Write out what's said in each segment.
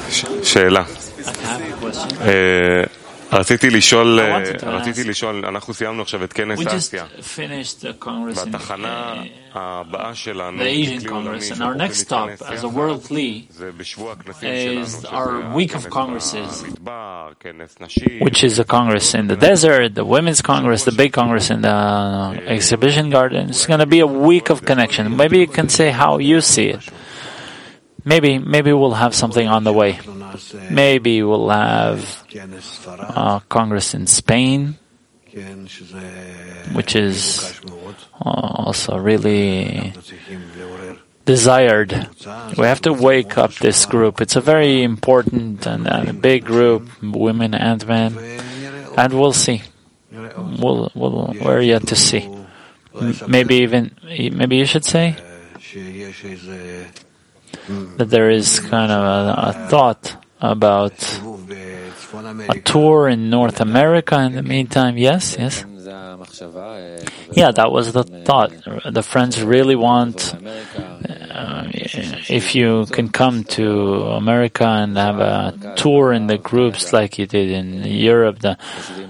שאלה. רציתי לשאול, אנחנו סיימנו עכשיו את כנס אסיה. והתחנה הבאה שלנו, Asian Congress, and our next stop as a world Kli is our week of congresses, which is a congress in the desert, the women's congress, the big congress in the exhibition garden. It's going to be a week of connection. Maybe you can say how you see it. Maybe we'll have something on the way. Maybe we'll have a congress in Spain, which is also really desired. We have to wake up this group. It's a very important and a big group, women and men, and we'll see. We're yet to see. Maybe you should say that there is kind of a thought about a tour in North America in the meantime. Yes. Yeah, that was the thought. The friends really want, if you can come to America and have a tour in the groups like you did in Europe, the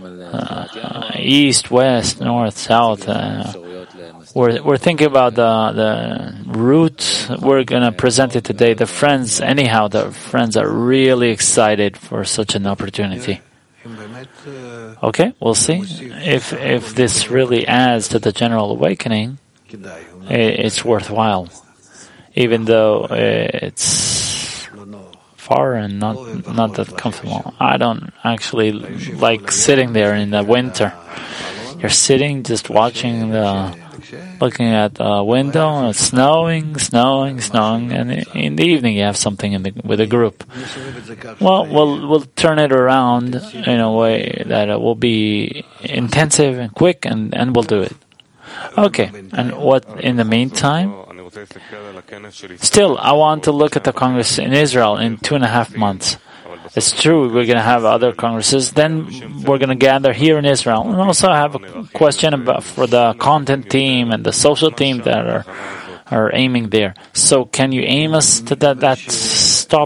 East, West, North, South. We're thinking about the route. We're going to present it today. The friends are really excited for such an opportunity. Okay, we'll see. If this really adds to the general awakening, it's worthwhile. Even though it's far and not that comfortable. I don't actually like sitting there in the winter. You're sitting just looking at the window, and it's snowing, and in the evening you have something with a group. Well, we'll turn it around in a way that it will be intensive and quick, and we'll do it. Okay, and what in the meantime? Still, I want to look at the Congress in Israel in 2.5 months. It's true, we're going to have other congresses. Then we're going to gather here in Israel. And also I have a question for the content team and the social team that are aiming there. So can you aim us to that stop?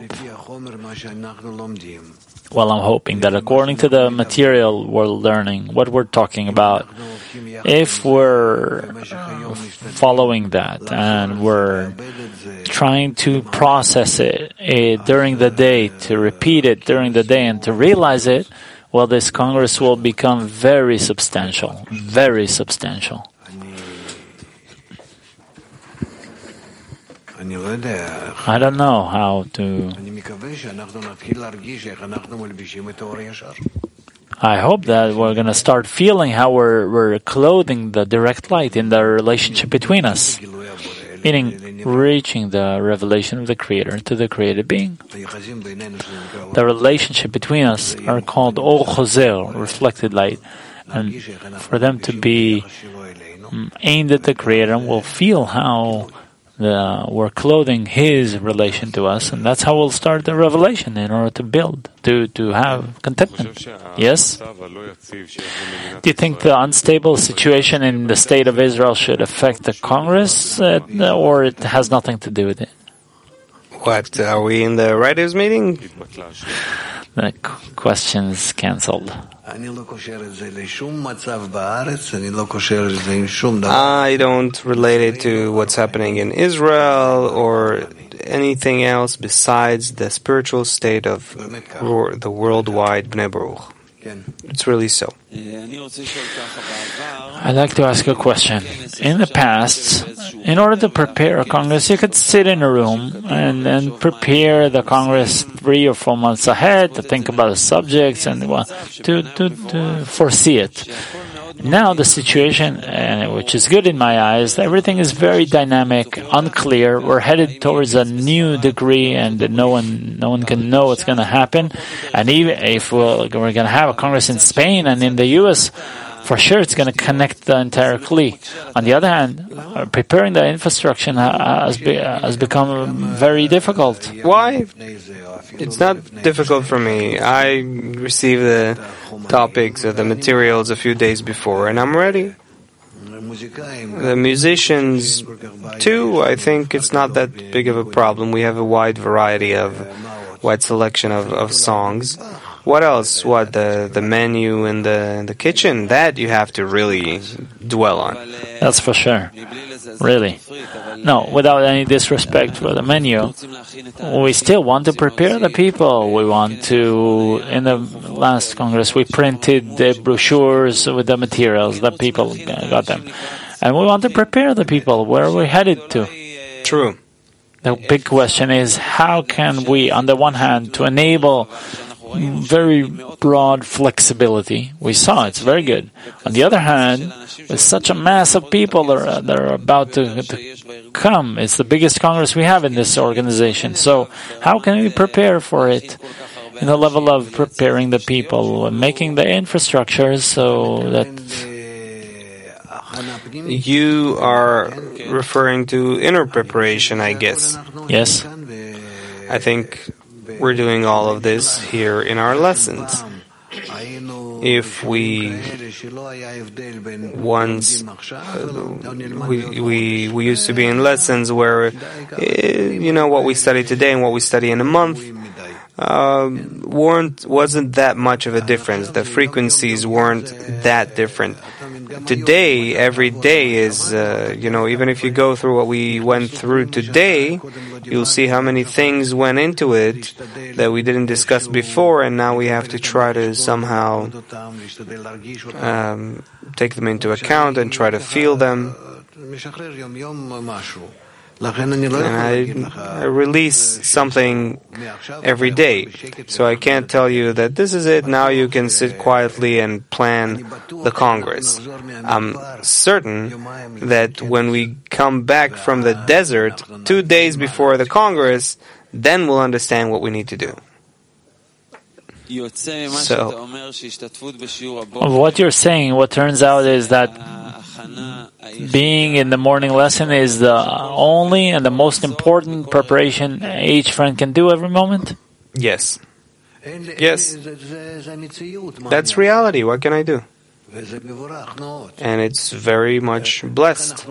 Well, I'm hoping that according to the material we're learning, what we're talking about, if we're following that and we're trying to process it during the day, to repeat it during the day and to realize it, well, this Congress will become very substantial, very substantial. I don't know how to. I hope that we're going to start feeling how we're clothing the direct light in the relationship between us, meaning reaching the revelation of the Creator to the created being. The relationship between us are called Or Choser, reflected light, and for them to be aimed at the Creator, we'll feel how we're clothing His relation to us, and that's how we'll start the revelation in order to build, to have contentment. Yes? Do you think the unstable situation in the state of Israel should affect the Congress, or it has nothing to do with it? What, are we in the writers' meeting? The question's cancelled. I don't relate it to what's happening in Israel or anything else besides the spiritual state of the worldwide Bnei Baruch. It's really so. I'd like to ask a question. In the past, in order to prepare a Congress, you could sit in a room and prepare the Congress 3 or 4 months ahead to think about the subjects and to foresee it. Now the situation, which is good in my eyes, everything is very dynamic, unclear. We're headed towards a new degree, and no one can know what's going to happen. And even if we're going to have a Congress in Spain and in the U.S., for sure it's going to connect the entire Kli. On the other hand, preparing the infrastructure has become very difficult. Why? It's not difficult for me. I receive the topics or the materials a few days before, and I'm ready. The musicians, too, I think it's not that big of a problem. We have a wide variety of wide selection of songs. What else? What, the menu in the kitchen? That you have to really dwell on. That's for sure. Really. No, without any disrespect for the menu, we still want to prepare the people. We want to, in the last Congress, we printed the brochures with the materials that people got them. And we want to prepare the people where we're headed to. True. The big question is, how can we, on the one hand, to enable very broad flexibility? We saw it's very good. On the other hand, with such a mass of people that are about to come, it's the biggest Congress we have in this organization. So how can we prepare for it in the level of preparing the people, making the infrastructure so that... You are referring to inner preparation, I guess. Yes. I think we're doing all of this here in our lessons. If we once we used to be in lessons where what we study today and what we study in a month wasn't that much of a difference. The frequencies weren't that different. Today, every day is, even if you go through what we went through today, you'll see how many things went into it that we didn't discuss before, and now we have to try to somehow take them into account and try to feel them. And I release something every day. So I can't tell you that this is it, now you can sit quietly and plan the Congress. I'm certain that when we come back from the desert 2 days before the Congress, then we'll understand what we need to do. So, what you're saying, what turns out is that being in the morning lesson is the only and the most important preparation each friend can do every moment? Yes. Yes. That's reality. What can I do? And it's very much blessed.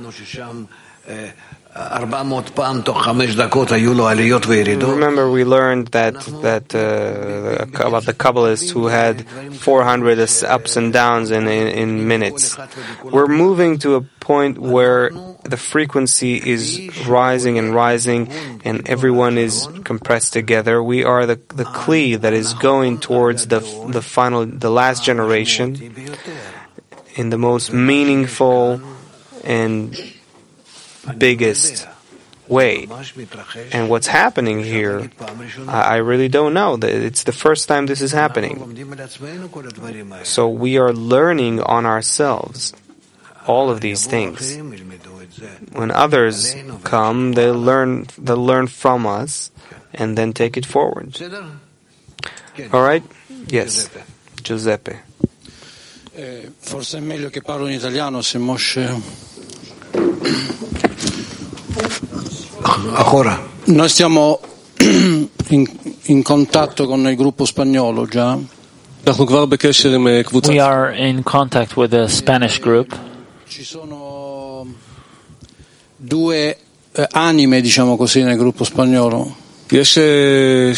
Remember, we learned that about the Kabbalists who had 400 ups and downs in minutes. We're moving to a point where the frequency is rising and rising, and everyone is compressed together. We are the Kli that is going towards the last generation in the most meaningful and biggest way. And what's happening here, I really don't know. It's the first time this is happening. So we are learning on ourselves all of these things. When others come, they'll learn from us and then take it forward. All right? Yes. Giuseppe. Forse è meglio che parlo in italiano se Moshe. Noi stiamo in contatto con il gruppo spagnolo già. We are in contact with the Spanish group. Ci sono due anime, diciamo così, nel gruppo spagnolo. There are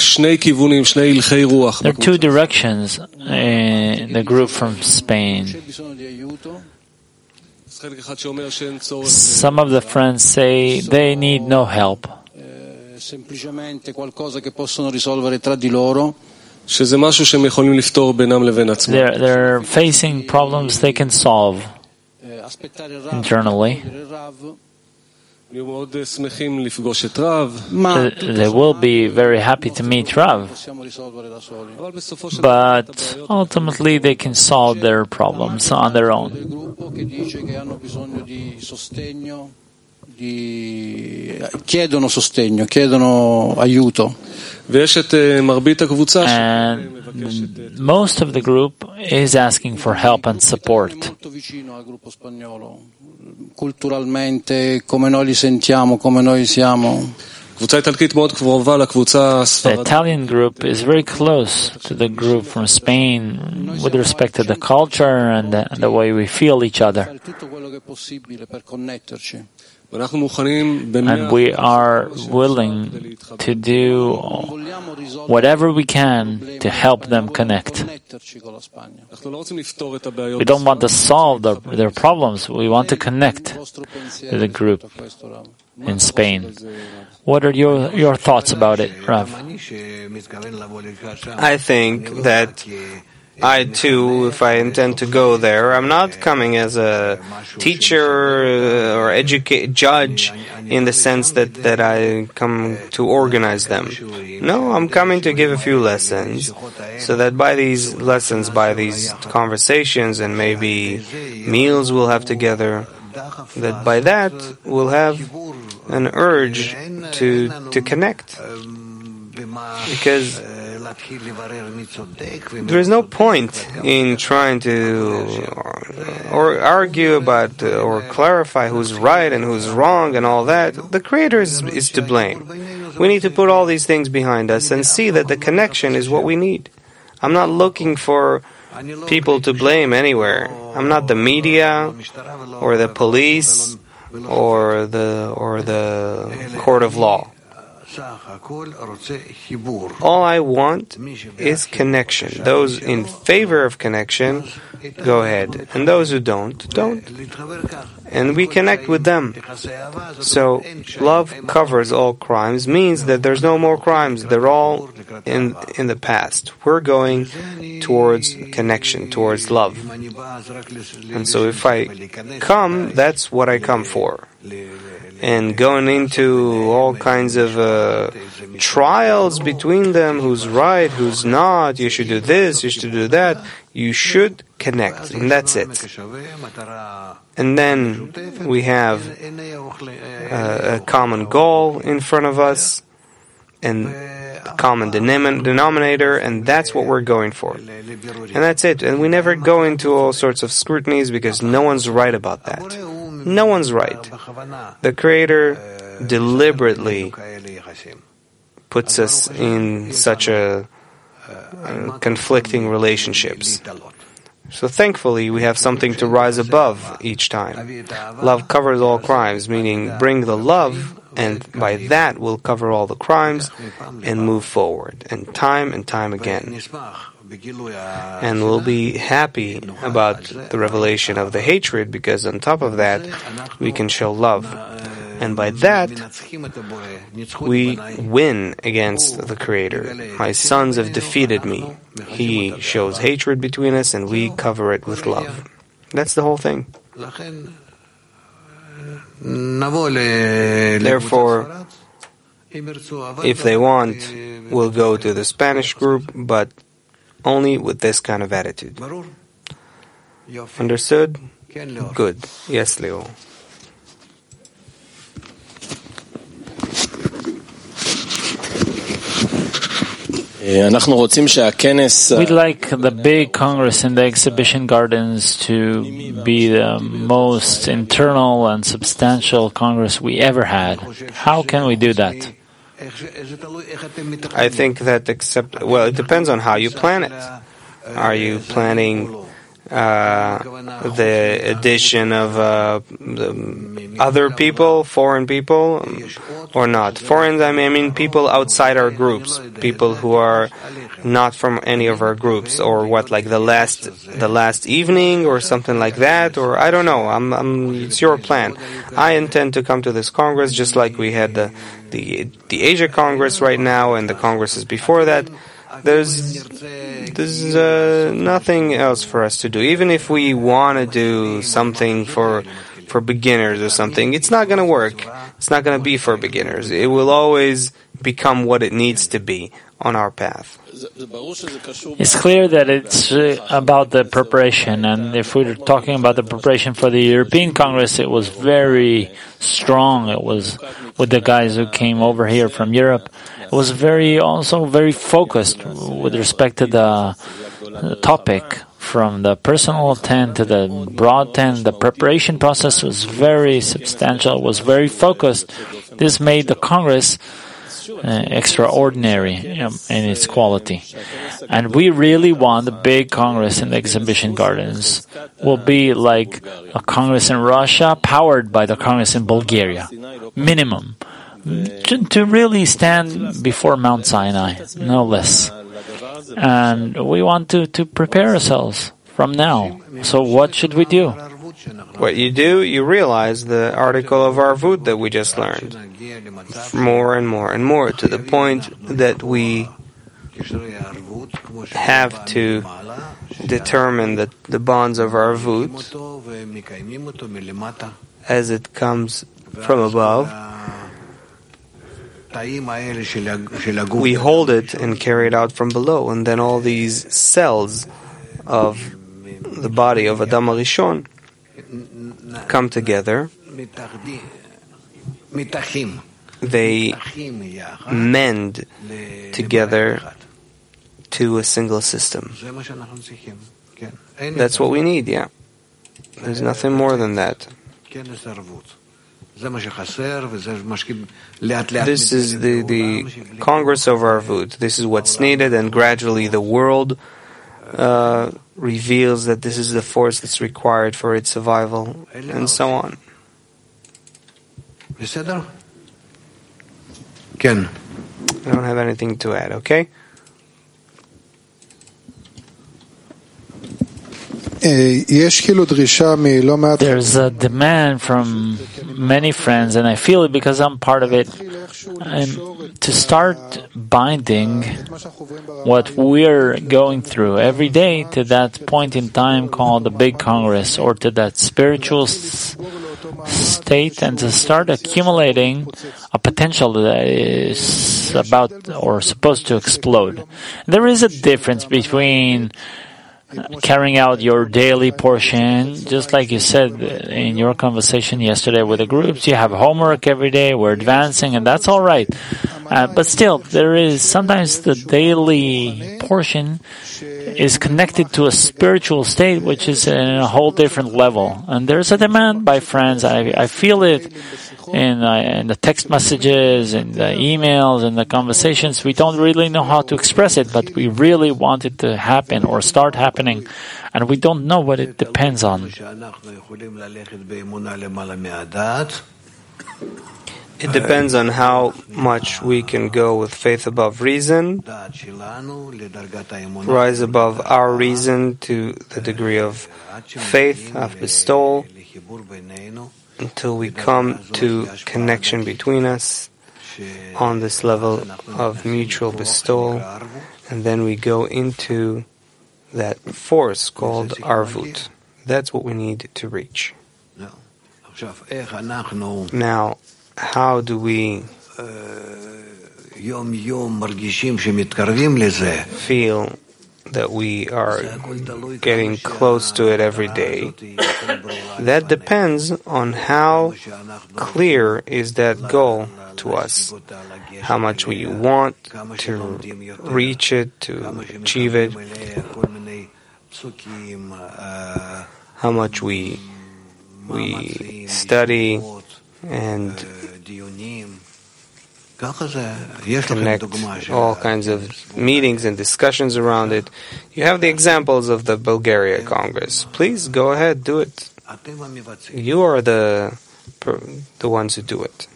two directions in the group from Spain. Some of the friends say they need no help. Semplicemente qualcosa che possono risolvere tra di loro. They're facing problems they can solve internally. They will be very happy to meet Rav, but ultimately they can solve their problems on their own. Chiedono sostegno, chiedono aiuto. And most of the group is asking for help and support. Culturalmente, come noi li sentiamo, come noi siamo. The Italian group is very close to the group from Spain with respect to the culture and the way we feel each other. And we are willing to do whatever we can to help them connect. We don't want to solve their problems. We want to connect to the group in Spain. What are your thoughts about it, Rav? I think that I too, if I intend to go there, I'm not coming as a teacher or judge in the sense that I come to organize them. No, I'm coming to give a few lessons, so that by these lessons, by these conversations, and maybe meals we'll have together, that by that we'll have an urge to connect. Because there is no point in trying to or argue about or clarify who's right and who's wrong and all that. The Creator is to blame. We need to put all these things behind us and see that the connection is what we need. I'm not looking for people to blame anywhere. I'm not the media or the police or the court of law. All I want is connection. Those in favor of connection, go ahead. And those who don't. And we connect with them. So, love covers all crimes means that there's no more crimes. They're all in the past. We're going towards connection, towards love. And so if I come, that's what I come for. And going into all kinds of trials between them, who's right, who's not, you should do this, you should do that, you should connect, and that's it. And then we have a common goal in front of us, and a common denominator, and that's what we're going for. And that's it. And we never go into all sorts of scrutinies because no one's right about that. No one's right. The Creator deliberately puts us in such a conflicting relationships. So thankfully we have something to rise above each time. Love covers all crimes, meaning bring the love, and by that we'll cover all the crimes and move forward, and time again. And we'll be happy about the revelation of the hatred, because on top of that we can show love. And by that we win against the Creator. My sons have defeated me. He shows hatred between us and we cover it with love. That's the whole thing. Therefore, if they want, we'll go to the Spanish group, but only with this kind of attitude. Understood? Good. Yes, Leo. We'd like the big Congress in the exhibition gardens to be the most internal and substantial Congress we ever had. How can we do that? I think that it depends on how you plan it. Are you planning the addition of other people, foreign people, or not? Foreign, I mean people outside our groups, people who are not from any of our groups, or what, like the last evening, or something like that, or I don't know. It's your plan. I intend to come to this Congress just like we had the Asia Congress right now and the Congresses before that. There's nothing else for us to do. Even if we want to do something for beginners or something, it's not going to work. It's not going to be for beginners. It will always become what it needs to be on our path. It's clear that it's about the preparation, and if we're talking about the preparation for the European Congress, it was very strong. It was with the guys who came over here from Europe. It was also very focused with respect to the topic, from the personal 10 to the broad 10. The preparation process was very substantial. It was very focused. This made the Congress extraordinary in its quality. And we really want the big Congress in the exhibition gardens will be like a Congress in Russia powered by the Congress in Bulgaria. Minimum. To really stand before Mount Sinai, no less. And we want to prepare ourselves from now. So what should we do? What you do, you realize the article of Arvut that we just learned. More and more and more, to the point that we have to determine the bonds of Arvut as it comes from above. We hold it and carry it out from below, and then all these cells of the body of Adam HaRishon come together. They mend together to a single system. That's what we need, yeah. There's nothing more than that. This is the Congress of Arvut. This is what's needed, and gradually the world reveals that this is the force that's required for its survival, and so on. I don't have anything to add, okay? There's a demand from many friends, and I feel it because I'm part of it, to start binding what we're going through every day to that point in time called the Big Congress, or to that spiritual state, and to start accumulating a potential that is about or supposed to explode. There is a difference between carrying out your daily portion, just like you said in your conversation yesterday with the groups. You have homework every day, we're advancing, and that's all right. But still, there is sometimes the daily portion is connected to a spiritual state, which is in a whole different level. And there's a demand by friends. I feel it in the text messages, in the emails, in the conversations. We don't really know how to express it, but we really want it to happen or start happening, and we don't know what it depends on. It depends on how much we can go with faith above reason, rise above our reason to the degree of faith, of bestowal, until we come to connection between us on this level of mutual bestowal, and then we go into that force called Arvut. That's what we need to reach. Now, how do we feel that we are getting close to it every day? That depends on how clear is that goal to us, how much we want to reach it, to achieve it, how much we study and connect all kinds of meetings and discussions around it. You have the examples of the Bulgaria Congress. Please go ahead, do it. You are the ones who do it.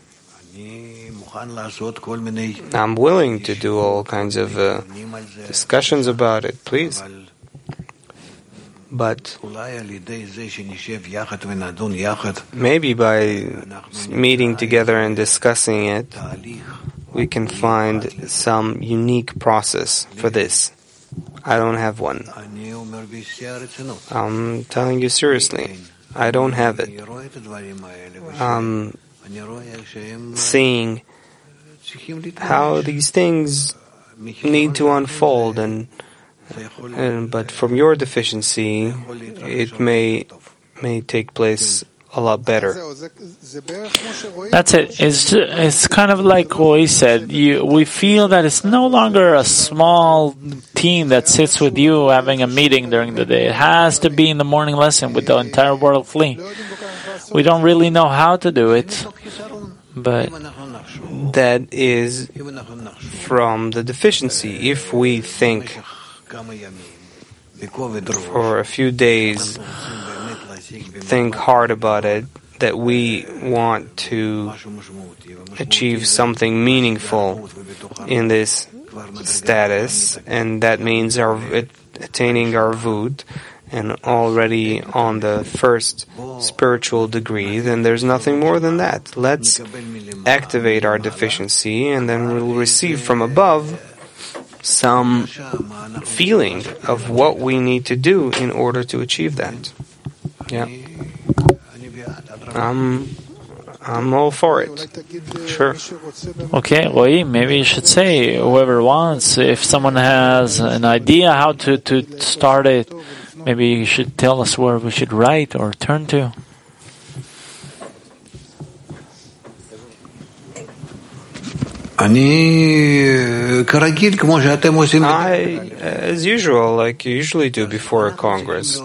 I'm willing to do all kinds of discussions about it, please. But maybe by meeting together and discussing it, we can find some unique process for this. I don't have one. I'm telling you seriously, I don't have it. I'm seeing how these things need to unfold, but from your deficiency, it may take place a lot better. That's it. It's kind of like what he said. We feel that it's no longer a small team that sits with you having a meeting during the day. It has to be in the morning lesson with the entire world flee. We don't really know how to do it, but that is from the deficiency. If we think for a few days, think hard about it, that we want to achieve something meaningful in this status, and that means attaining our Vut, and already on the first spiritual degree, then there's nothing more than that. Let's activate our deficiency, and then we'll receive from above some feeling of what we need to do in order to achieve that. Yeah. I'm all for it. Sure. Okay, Roy, maybe you should say, whoever wants, if someone has an idea how to start it, maybe you should tell us where we should write or turn to. As usual, like you usually do before a Congress,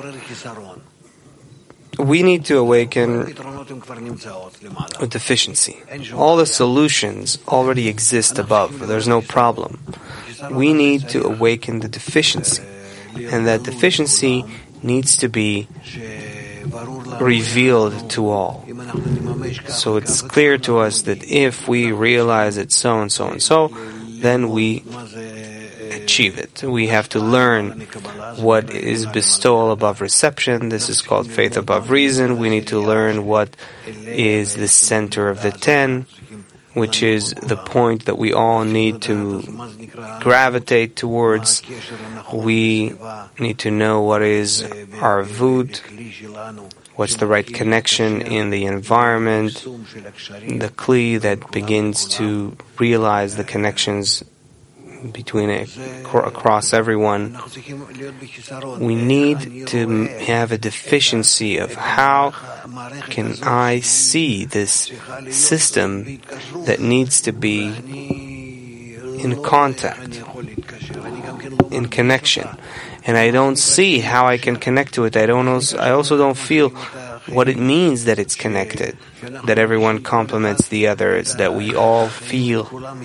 we need to awaken a deficiency. All the solutions already exist above. There's no problem. We need to awaken the deficiency. And that deficiency needs to be revealed to all. So it's clear to us that if we realize it so and so and so, then we achieve it. We have to learn what is bestowal above reception. This is called faith above reason. We need to learn what is the center of the 10, which is the point that we all need to gravitate towards. We need to know what is our Vut, what's the right connection in the environment, the Kli that begins to realize the connections between across everyone. We need to have a deficiency of how can I see this system that needs to be in contact, in connection. And I don't see how I can connect to it. I also don't feel what it means that it's connected, that everyone complements the others, that we all feel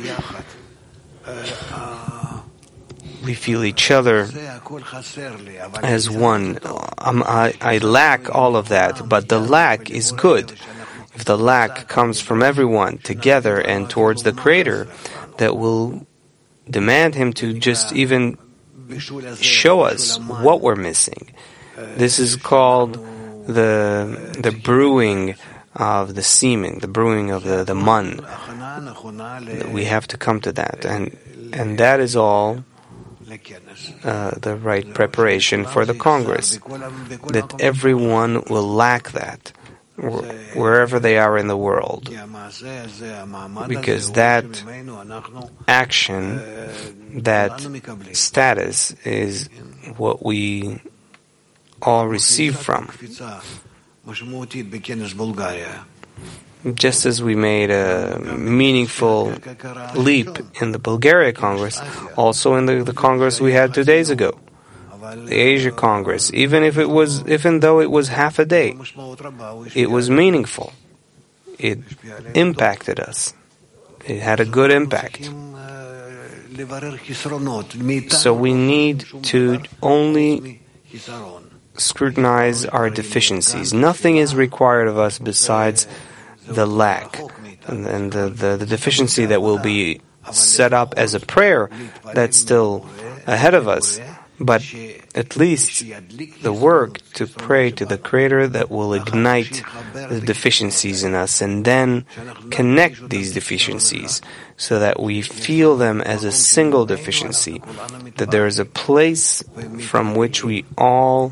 each other as one. I lack all of that, but the lack is good. If the lack comes from everyone together and towards the Creator, that will demand Him to just even show us what we're missing. This is called the brewing of the semen, the brewing of the man. We have to come to that, and that is all the right preparation for the Congress, that everyone will lack that wherever they are in the world, because that action, that status is what we all receive from. Just as we made a meaningful leap in the Bulgaria Congress, also in the Congress we had 2 days ago, the Asia Congress, even though it was half a day, it was meaningful. It impacted us. It had a good impact. So we need to only scrutinize our deficiencies. Nothing is required of us besides the lack and the deficiency that will be set up as a prayer that's still ahead of us. But at least the work to pray to the Creator that will ignite the deficiencies in us and then connect these deficiencies so that we feel them as a single deficiency, that there is a place from which we all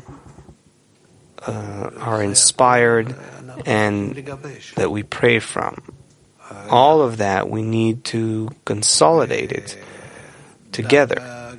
are inspired and that we pray from. All of that we need to consolidate it together.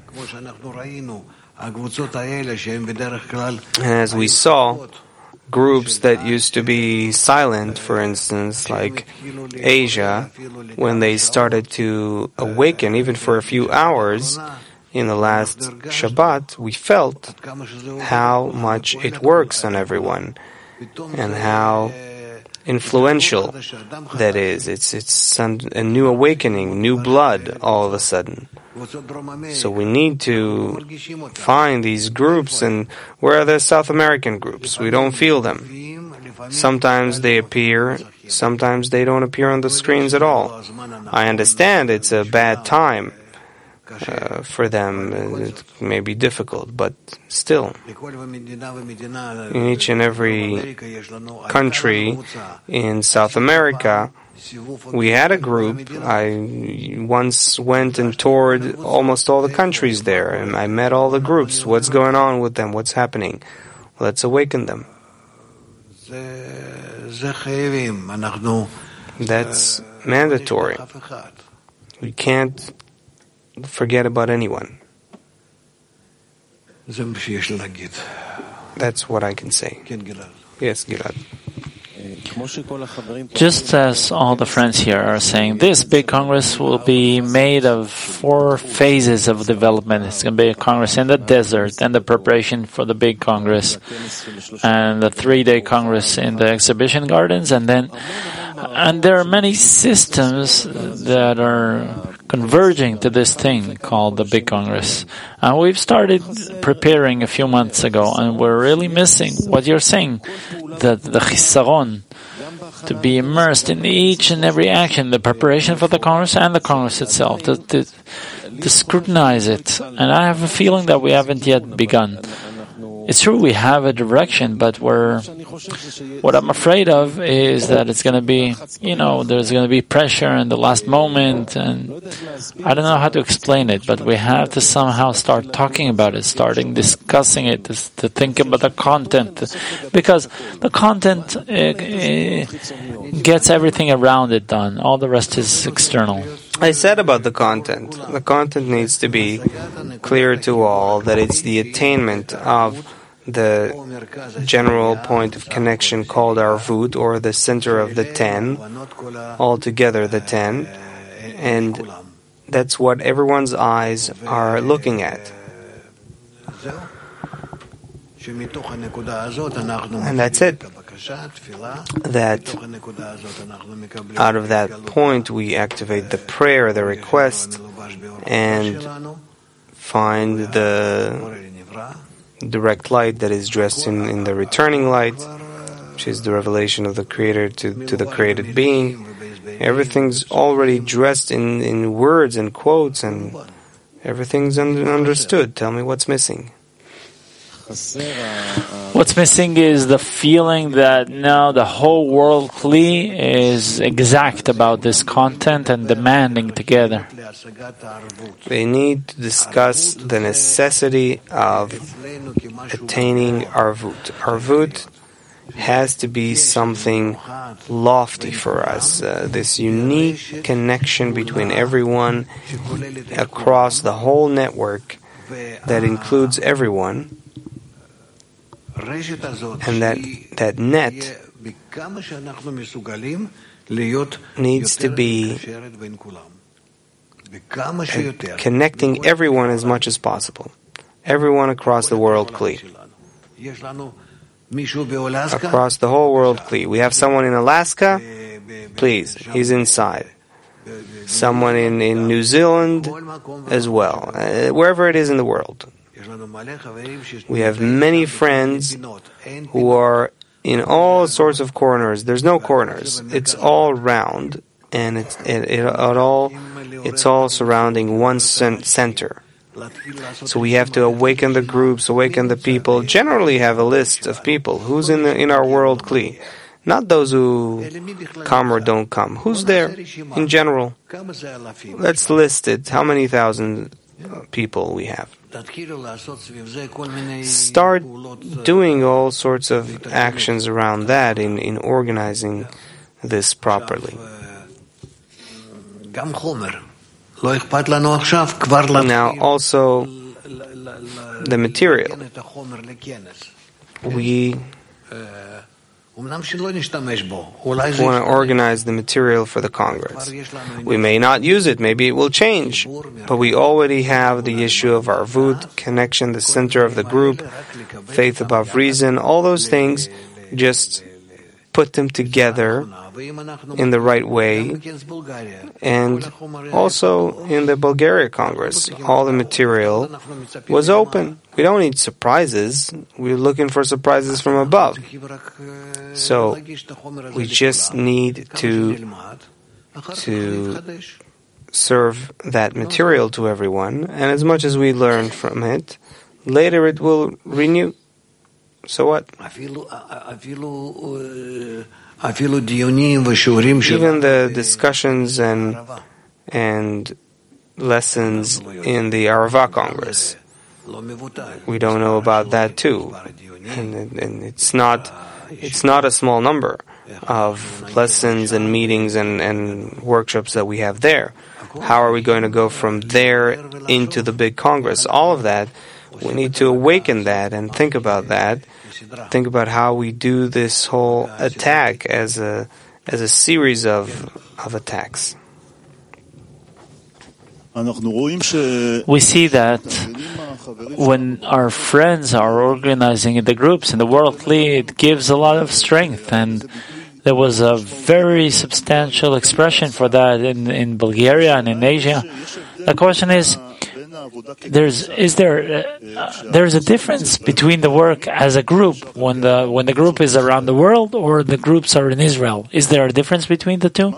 And as we saw, groups that used to be silent, for instance, like Asia, when they started to awaken, even for a few hours, in the last Shabbat, we felt how much it works on everyone, and how influential that is. It's a new awakening, new blood all of a sudden. So we need to find these groups, and where are the South American groups? We don't feel them. Sometimes they appear, sometimes they don't appear on the screens at all. I understand it's a bad time for them. It may be difficult, but still, in each and every country in South America, we had a group. I once went and toured almost all the countries there, and I met all the groups. What's going on with them? What's happening? Let's awaken them. That's mandatory. We can't forget about anyone. That's what I can say. Yes, Gilad. Just as all the friends here are saying, this big Congress will be made of 4 phases of development. It's going to be a Congress in the desert, and the preparation for the big Congress, and the 3-day Congress in the exhibition gardens, and there are many systems that are converging to this thing called the big Congress. And we've started preparing a few months ago, and we're really missing what you're saying, the chisaron, to be immersed in each and every action, the preparation for the Congress and the Congress itself, to scrutinize it. And I have a feeling that we haven't yet begun. It's true we have a direction, but what I'm afraid of is that it's going to be, there's going to be pressure in the last moment, and I don't know how to explain it, but we have to somehow start talking about it, starting discussing it, to think about the content, because the content gets everything around it done. All the rest is external. I said about the content. The content needs to be clear to all that it's the attainment of the general point of connection called Arvut, or the center of the 10, altogether the 10, and that's what everyone's eyes are looking at. And that's it. That out of that point we activate the prayer, the request, and find the direct light that is dressed in the returning light, which is the revelation of the Creator to the created being. Everything's already dressed in words and quotes, and everything's understood. Tell me what's missing. What's missing is the feeling that now the whole world Kli is exact about this content and demanding together. They need to discuss the necessity of attaining Arvut. Arvut has to be something lofty for us, this unique connection between everyone across the whole network that includes everyone. And that net needs to be connecting everyone as much as possible. Everyone across the world Kli. Across the whole world Kli. We have someone in Alaska, please, he's inside. Someone in New Zealand as well. Wherever it is in the world. We have many friends who are in all sorts of corners. There's no corners. It's all round, and it's all surrounding one center. So we have to awaken the groups, awaken the people. Generally have a list of people. Who's in our world Kli? Not those who come or don't come. Who's there in general? Let's list it. How many thousand people we have? Start doing all sorts of actions around that in organizing this properly. Now also the material. We want to organize the material for the Congress. We may not use it, maybe it will change, but we already have the issue of Arvut, connection, the center of the group, faith above reason, all those things. Just put them together in the right way. And also in the Bulgaria Congress, all the material was open. We don't need surprises. We're looking for surprises from above. So we just need to serve that material to everyone, and as much as we learn from it, later it will renew. So what? Even the discussions and lessons in the Arava Congress, we don't know about that too, and it's not a small number of lessons and meetings and workshops that we have there. How are we going to go from there into the big Congress? All of that, we need to awaken that and think about that. Think about how we do this whole attack as a series of attacks. We see that when our friends are organizing the groups in the World Kli, it gives a lot of strength, and there was a very substantial expression for that in Bulgaria and in Asia. The question is, there's a difference between the work as a group when the group is around the world or the groups are in Israel. Is there a difference between the two?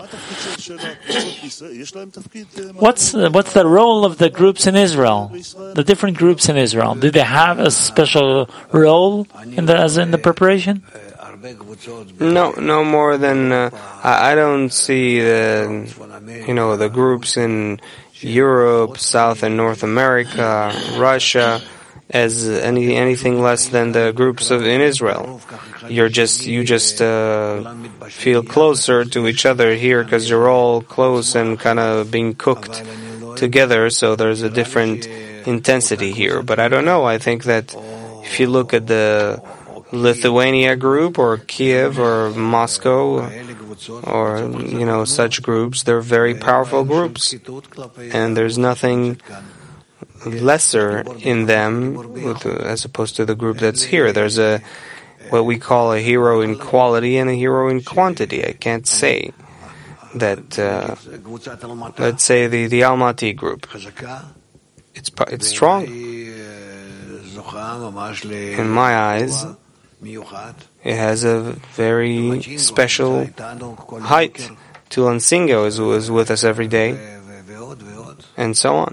What's the role of the groups in Israel? The different groups in Israel, do they have a special role as in the preparation? No more than I don't see the groups in Europe, South and North America, Russia as anything less than the groups in Israel. You just feel closer to each other here because you're all close and kind of being cooked together. So there's a different intensity here. But I don't know. I think that if you look at the Lithuania group or Kiev or Moscow or such groups, they're very powerful groups, and there's nothing lesser in them as opposed to the group that's here. There's what we call a hero in quality and a hero in quantity. I can't say that let's say the Almaty group, it's strong in my eyes. It has a very special height. Tulansingo is with us every day, and so on.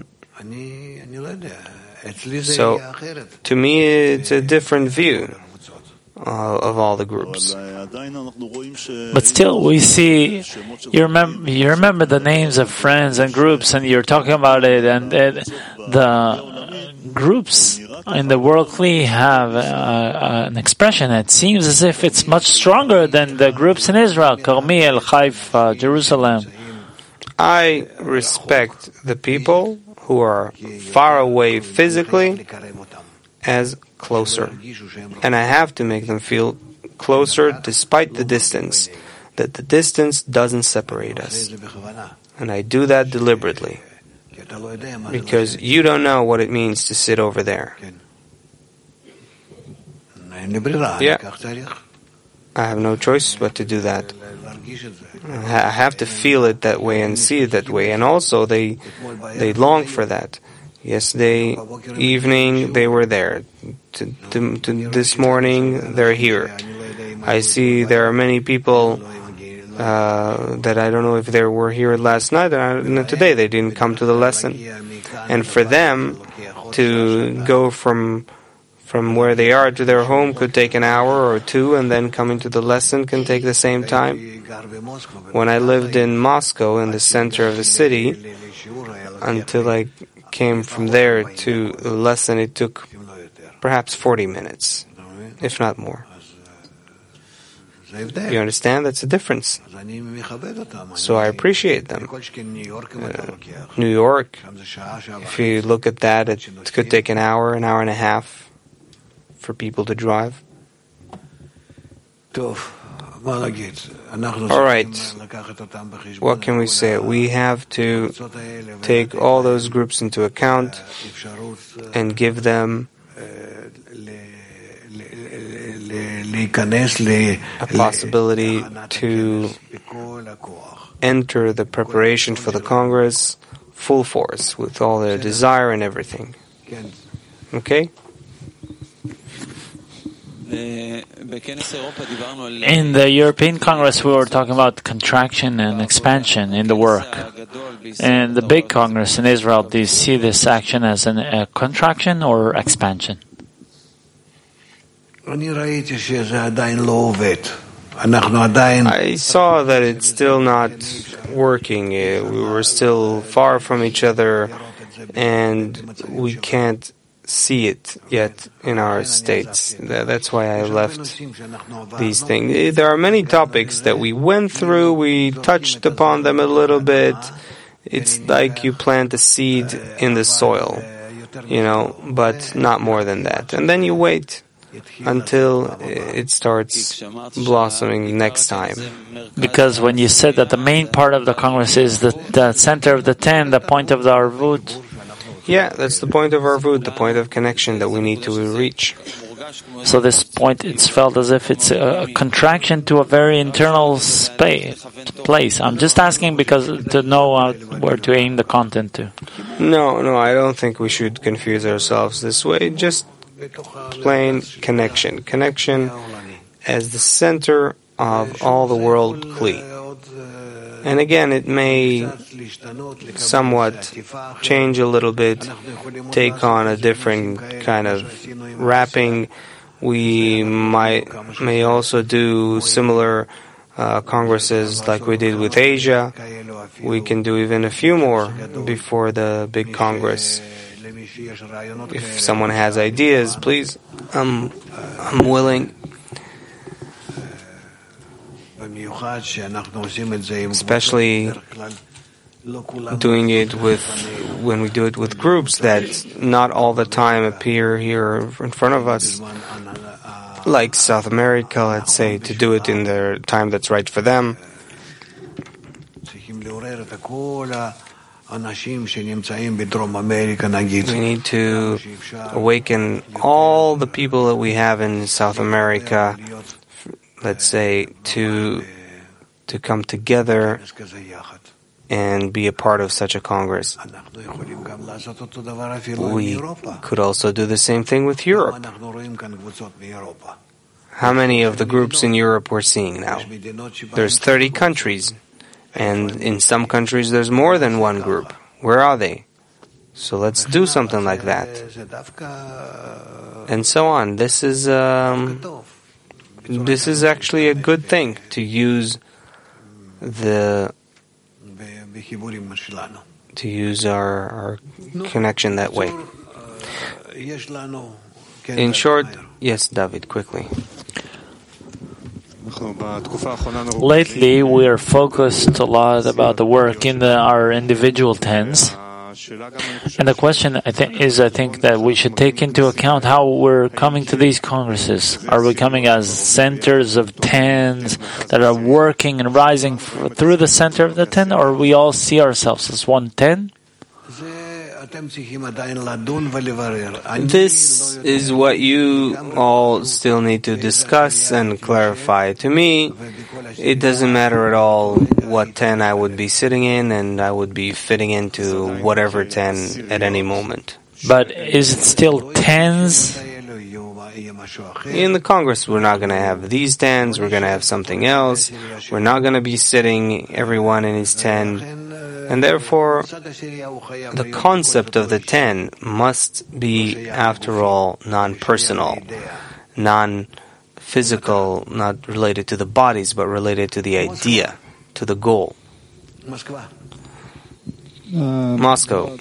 So, to me, it's a different view of all the groups. But still, we see, you remember the names of friends and groups, and you're talking about it, and the groups in the World Kli have an expression. It seems as if it's much stronger than the groups in Israel, Carmel, Haifa, Jerusalem. I respect the people who are far away physically as closer. And I have to make them feel closer despite the distance, that the distance doesn't separate us. And I do that deliberately, because you don't know what it means to sit over there. Yeah, I have no choice but to do that. I have to feel it that way and see it that way. And also they long for that. Yesterday evening they were there. This morning they're here. I see there are many people that I don't know if they were here last night and today they didn't come to the lesson. And for them to go from where they are to their home could take an hour or two, and then coming to the lesson can take the same time. When I lived in Moscow, in the center of the city, until I came from there to the lesson, it took perhaps 40 minutes, if not more. You understand? That's a difference. So I appreciate them. New York, if you look at that, it could take an hour and a half for people to drive. All right. What can we say? We have to take all those groups into account and give them a possibility to enter the preparation for the Congress full force, with all their desire and everything. Okay? In the European Congress, we were talking about contraction and expansion in the work. In the big Congress in Israel, do you see this action as a contraction or expansion? I saw that it's still not working. We were still far from each other, and we can't see it yet in our states. That's why I left these things. There are many topics that we went through. We touched upon them a little bit. It's like you plant a seed in the soil, but not more than that. And then you wait until it starts blossoming next time. Because when you said that the main part of the Congress is the center of the 10, the point of the Arvut. Yeah, that's the point of Arvut, the point of connection that we need to reach. So this point, it's felt as if it's a contraction to a very internal place. I'm just asking because to know where to aim the content to. No, I don't think we should confuse ourselves this way. Just plain connection. Connection as the center of all the world Kli. And again, it may somewhat change a little bit, take on a different kind of wrapping. We may also do similar congresses like we did with Asia. We can do even a few more before the big congress. If someone has ideas, please, I'm willing. Especially doing it when we do it with groups that not all the time appear here in front of us, like South America, let's say, to do it in the time that's right for them. We need to awaken all the people that we have in South America, let's say, to come together and be a part of such a congress. We could also do the same thing with Europe. How many of the groups in Europe we're seeing now? There's 30 countries, and in some countries there's more than one group. Where are they? So let's do something like that. And so on. This is actually a good thing to use our connection that way. In short, yes, David, quickly. Lately, we are focused a lot about the work in our individual tens. And the question I think that we should take into account how we're coming to these congresses. Are we coming as centers of tens that are working and rising through the center of the 10, or we all see ourselves as one 10? This is what you all still need to discuss and clarify. To me, it doesn't matter at all what 10 I would be sitting in, and I would be fitting into whatever 10 at any moment. But is it still 10s? In the Congress, we're not going to have these 10s, we're going to have something else. We're not going to be sitting everyone in his 10. And therefore, the concept of the 10 must be, after all, non-personal, non-physical, not related to the bodies, but related to the idea, to the goal. Moscow.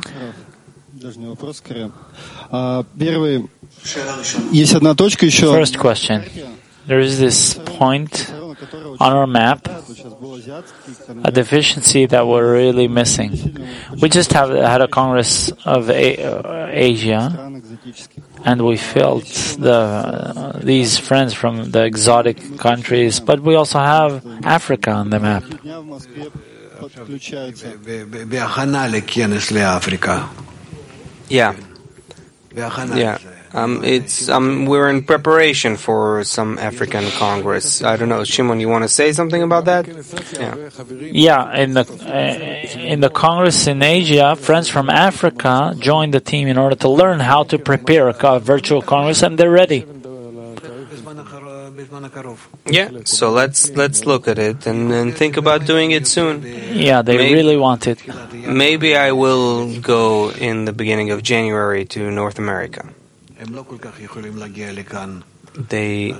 First question. There is this point on our map, a deficiency that we're really missing. We just had a Congress of Asia, and we felt these friends from the exotic countries, but we also have Africa on the map. Yeah. Yeah. We're in preparation for some African Congress. I don't know, Shimon, you want to say something about that? Yeah. In the Congress in Asia, friends from Africa joined the team in order to learn how to prepare a virtual Congress, and they're ready. Yeah, so let's look at it and think about doing it soon. Yeah, they really want it. Maybe I will go in the beginning of January to North America. They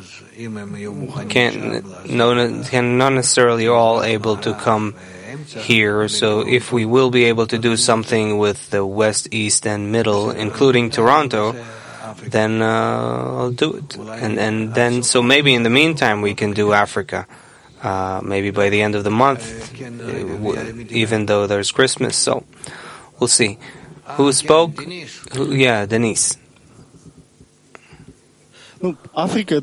not necessarily all able to come here, so if we will be able to do something with the West, East, and Middle, including Toronto, then I'll do it. And then, so maybe in the meantime we can do Africa. Maybe by the end of the month, even though there's Christmas, so we'll see. Who spoke? Denise. Africa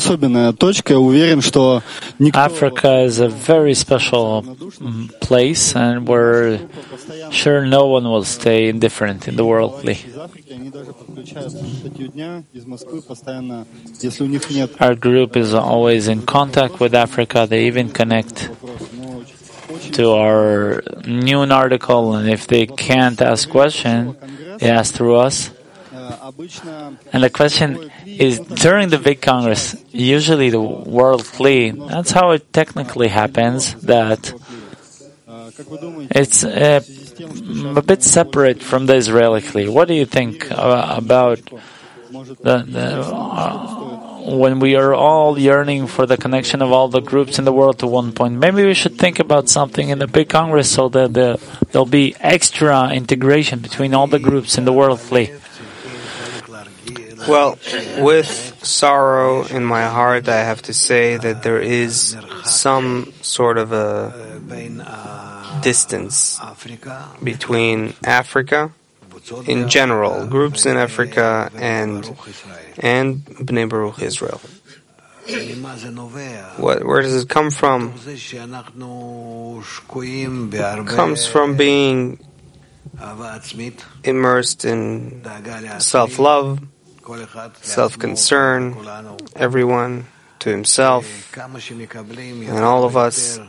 is a very special place, and we're sure no one will stay indifferent in the worldly. Our group is always in contact with Africa. They even connect to our noon article, and if they can't ask questions, they ask through us. And the question is, during the big Congress, usually the worldly, that's how it technically happens, that it's a bit separate from the Israelically. What do you think about when we are all yearning for the connection of all the groups in the world to one point? Maybe we should think about something in the big Congress so that there'll be extra integration between all the groups in the worldly. Well, with sorrow in my heart, I have to say that there is some sort of a distance between Africa in general, groups in Africa, and Bnei Baruch Israel. Where does it come from? It comes from being immersed in self-love, self-concern, everyone to himself, and all of us,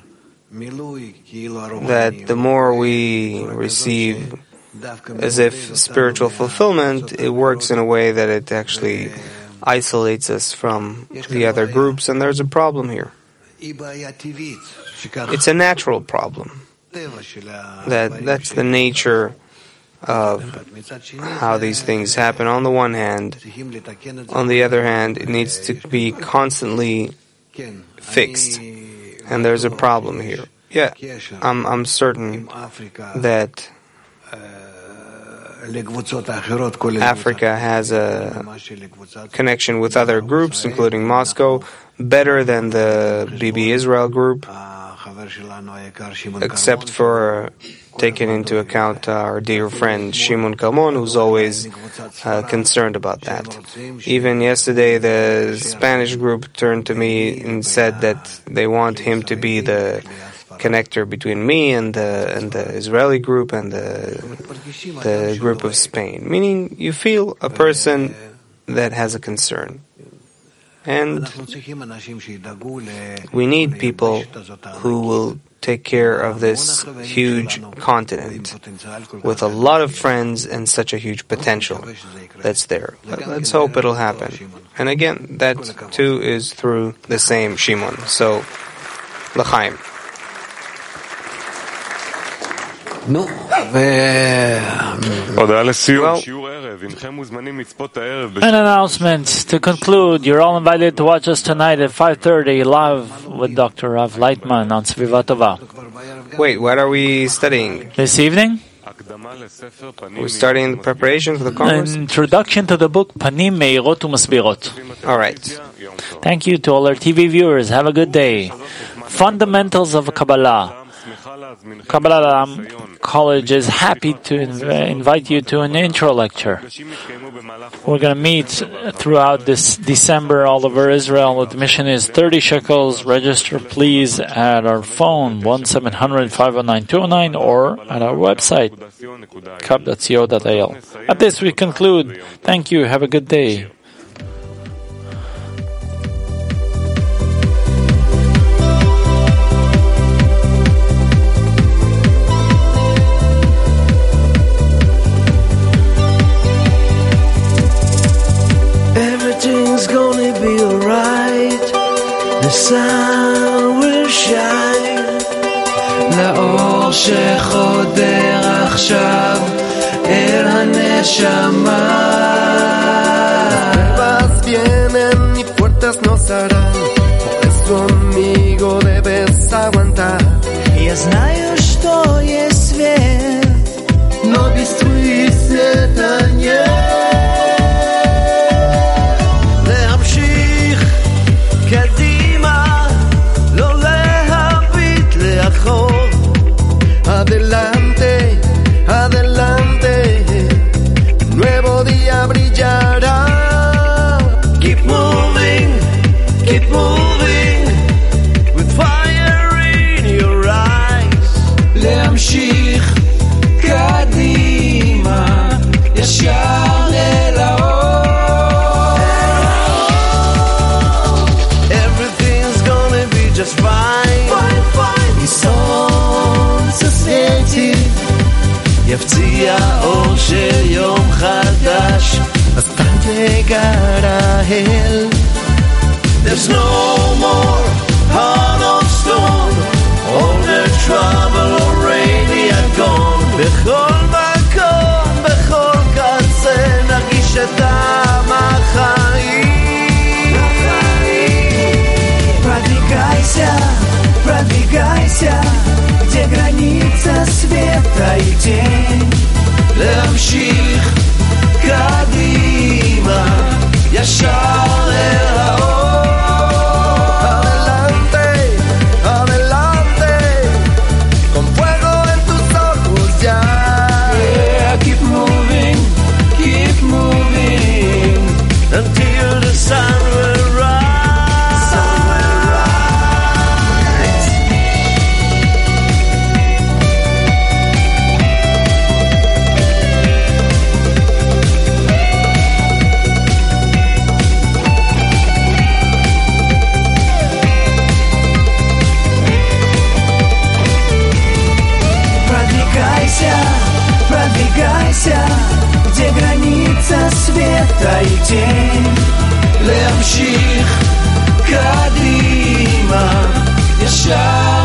that the more we receive as if spiritual fulfillment, it works in a way that it actually isolates us from the other groups, and there's a problem here. It's a natural problem. That's the nature of how these things happen. On the one hand, on the other hand, it needs to be constantly fixed, and there's a problem here. Yeah, I'm certain that Africa has a connection with other groups, including Moscow, better than the Bibi Israel group, except for taking into account our dear friend Shimon Kalmon, who's always concerned about that. Even yesterday, the Spanish group turned to me and said that they want him to be the connector between me and the Israeli group and the group of Spain. Meaning, you feel a person that has a concern. And we need people who will take care of this huge continent with a lot of friends and such a huge potential that's there. Let's hope it'll happen. And again, that too is through the same Shimon. So, L'chaim. An announcement to conclude. You're all invited to watch us tonight at 5:30 live with Dr. Rav Leitman on Sviva Tova. Wait, what are we studying? This evening? We're starting the preparation for the conference? An introduction to the book Panim Meirot U'Masbirot. All right. Thank you to all our TV viewers. Have a good day. Fundamentals of Kabbalah. Kabbalah College is happy to invite you to an intro lecture. We're going to meet throughout this December all over Israel. Admission is 30 shekels. Register please at our phone 1-700-509-209 or at our website kab.co.il. At this we conclude. Thank you. Have a good day. Everything's gonna be alright. The sun will shine. לאור שחודר עכשיו אל הנשמה. Vas vienen y puertas no cerrarán. Por eso, amigo, debes aguantar. Я знаю, что есть свет, но без твоих света нет. Adelante, adelante, nuevo día brillará. Keep moving, with fire in your eyes. להמשיך קדימה, ישר אל האור. Everything's gonna be just fine, fine, fine. יפציע אור של יום חדש, אז תגרה אל. There's no more heart of stone, all the trouble already are gone. בכל מקום, בכל קצה, נרגיש את טעם החיים. Продвигайся, где граница света и тень. להמשיך קדימה, ישר אל האור. Adelante, adelante, con fuego en tus ojos ya. Yeah, keep moving, until the sun will rise. Продвигайся, где граница света и тень. להמשיך קדימה, ישר